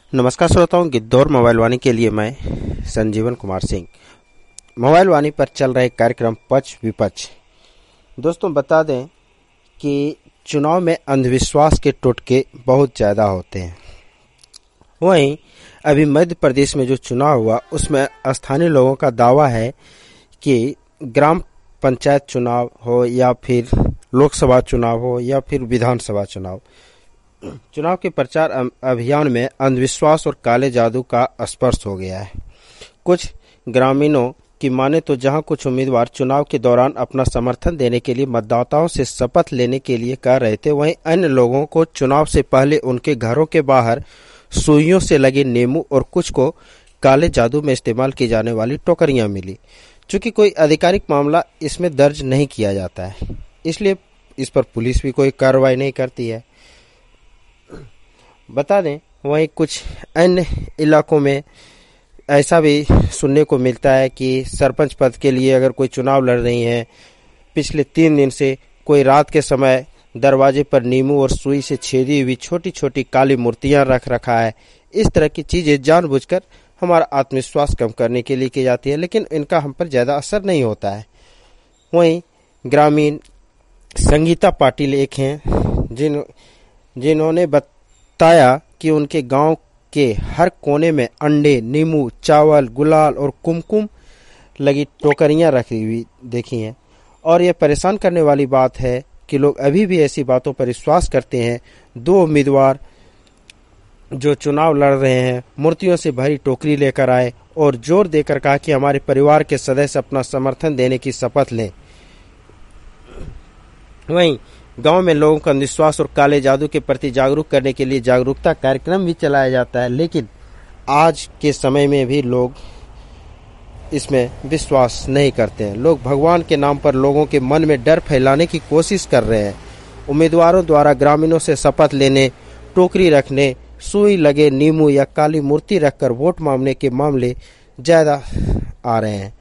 नमस्कार श्रोताओं, गिद्धौर मोबाइल वाणी के लिए मैं संजीवन कुमार सिंह। मोबाइल वाणी पर चल रहे कार्यक्रम पक्ष विपक्ष। दोस्तों, बता दें कि चुनाव में अंधविश्वास के टोटके बहुत ज़्यादा होते हैं। वहीं अभी मध्य प्रदेश में जो चुनाव हुआ उसमें स्थानीय लोगों का दावा है कि ग्राम पंचायत चुनाव हो या फिर लोकसभा चुनाव हो या फिर विधानसभा चुनाव के प्रचार अभियान में अंधविश्वास और काले जादू का स्पर्श हो गया है। कुछ ग्रामीणों की माने तो जहां कुछ उम्मीदवार चुनाव के दौरान अपना समर्थन देने के लिए मतदाताओं से शपथ लेने के लिए कह रहे थे, वहीं अन्य लोगों को चुनाव से पहले उनके घरों के बाहर सुइयों से लगे नींबू और कुछ को काले जादू में इस्तेमाल की जाने वाली टोकरियां मिली। चूंकि कोई आधिकारिक मामला इसमें दर्ज नहीं किया जाता है, इसलिए इस पर पुलिस भी कोई कार्रवाई नहीं करती है। बता दें, वहीं कुछ अन्य इलाकों में ऐसा भी सुनने को मिलता है कि सरपंच पद के लिए अगर कोई चुनाव लड़ रही हैं, पिछले 3 दिन से कोई रात के समय दरवाजे पर नींबू और सुई से छेदी हुई छोटी छोटी काली मूर्तियां रख रखा है। इस तरह की चीजें जानबूझकर हमारा आत्मविश्वास कम करने के लिए की जाती है, लेकिन इनका हम पर ज्यादा असर नहीं होता है। वहीं ग्रामीण संगीता पाटिल एक हैं जिन्होंने बताया कि उनके गांव के हर कोने में अंडे, नींबू, चावल, गुलाल और कुमकुम लगी टोकरियां रखी हुई देखी हैं। और यह परेशान करने वाली बात है कि लोग अभी भी ऐसी बातों पर विश्वास करते हैं। 2 उम्मीदवार जो चुनाव लड़ रहे हैं मूर्तियों से भरी टोकरी लेकर आए और जोर देकर कहा कि हमारे परिवार के सदस्य अपना समर्थन देने की शपथ लें। वहीं गांव में लोगों का अंधविश्वास और काले जादू के प्रति जागरूक करने के लिए जागरूकता कार्यक्रम भी चलाया जाता है, लेकिन आज के समय में भी लोग इसमें विश्वास नहीं करते हैं। लोग भगवान के नाम पर लोगों के मन में डर फैलाने की कोशिश कर रहे हैं। उम्मीदवारों द्वारा ग्रामीणों से शपथ लेने, टोकरी रखने, सुई लगे नींबू या काली मूर्ति रखकर वोट मांगने के मामले ज्यादा आ रहे हैं।